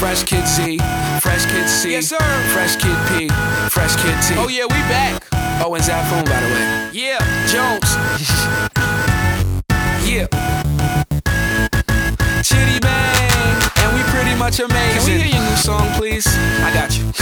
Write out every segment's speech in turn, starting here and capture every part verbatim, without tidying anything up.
Fresh Kid Z, Fresh Kid C, Yes, sir. Fresh Kid P, Fresh Kid T. Oh yeah, we back. Oh, and Zafoon, by the way. Yeah. Jones. Yeah. Chitty Bang. And we pretty much amazing. Can we hear your new song, please? I got you.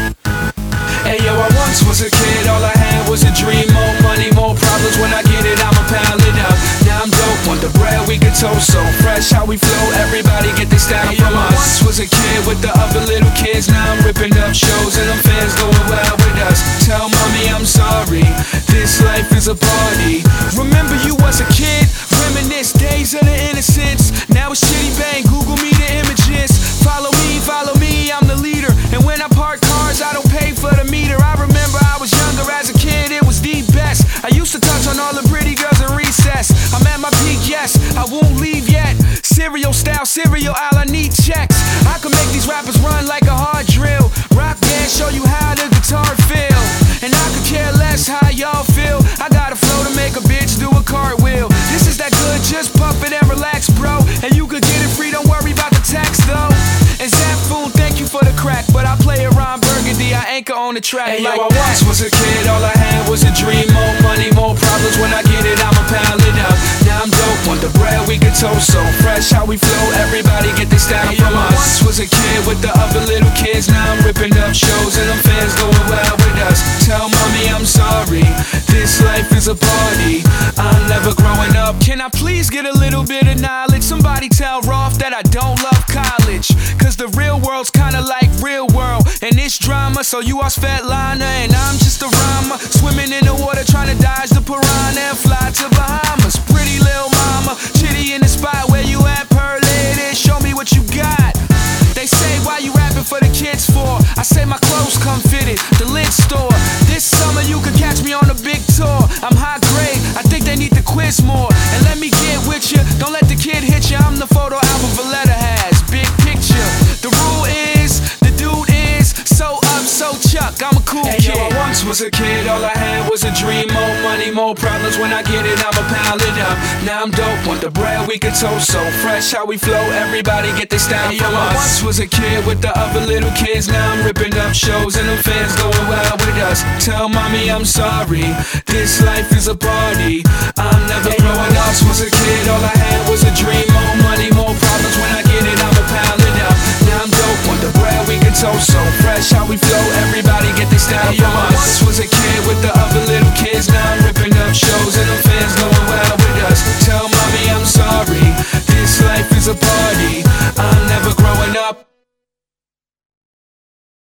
Hey yo, I once was a kid, all I had was a dream. More money, more problems, when I get it, I'ma pile it up. Now I'm dope, want the bread, we can toast. So fresh how we flow, everybody get this style Hey, from yo, I us. Once was a kid with the other little kids. Now I'm ripping up shows and them fans going wild with us. Tell mommy I'm sorry, this life is a party. Remember you was a kid, reminisce days of the innocence. Now it's Chitty Bang, Google me the images. Follow me, follow me, I'm the leader. And when I park cars, I don't pay for the meter. I remember I was younger as a kid, it was the best. I used to touch on all the pretty girls in recess. I'm at my peak, yes, I won't leave yet. Cereal style, cereal aisle, I need checks. I can make these rappers run like a hard drill. Rock band, show you how the guitar feel. And I could care less how y'all feel. I got a flow to make a bitch do a cartwheel. This is that good, just pump it and relax, bro. And you could get it free, don't worry about the tax though. And Zafoon, thank you for the crack, but I play around Burgundy, I anchor on the track. Hey like yo, I that. once was a kid, all I had was a dream. More money, more problems, when I get it, I'ma pile it up. Now I'm dope, want the bread, we can toast. So fresh how we flow, everybody get this style Hey, yo, from I us. Once was a kid with the other little kids. Now I'm ripping up shows and them fans going wild with us. Tell mommy I'm sorry, this life is a party. I'm never growing up. Can I please get a little bit of knowledge? Somebody tell Rolf that I don't love college. Cause the real world's kinda like real world. And it's drama, so you are Svetlana and I'm just a rhymer. Swimming in the water trying to dodge the piranha and fly to Bahamas. Pretty little mama, Chitty in the spot where you at, per lady. Show me what you got. They say why you rapping for the kids for? I say my clothes come fitted, the lid store. This summer you could catch me on a big tour. I'm high grade, I think they need to quiz more. And let me get with you, don't let the kid hit you. I'm the photo album Valletta has, big picture. The rule is, the dude is so up, so Chuck, I'm a cool Hey kid. yo, I once was a kid, all I had was a dream. More money, more problems, when I get it, I'ma pile it up. Now I'm dope, want the bread, we can toast. So fresh how we flow, everybody get this style Hey, yo, from I us. Once was a kid with the other little kids. Now I'm ripping up shows and them fans going wild with us. Tell mommy I'm sorry, this life is a party. I'm never Hey, growing yo, up. Once was a kid, all I had was a dream. More money, more problems, when I get it, I'ma pile it up. Now I'm dope, want the bread, we can toast. So fresh how we flow, everybody get this style Hey, yo, from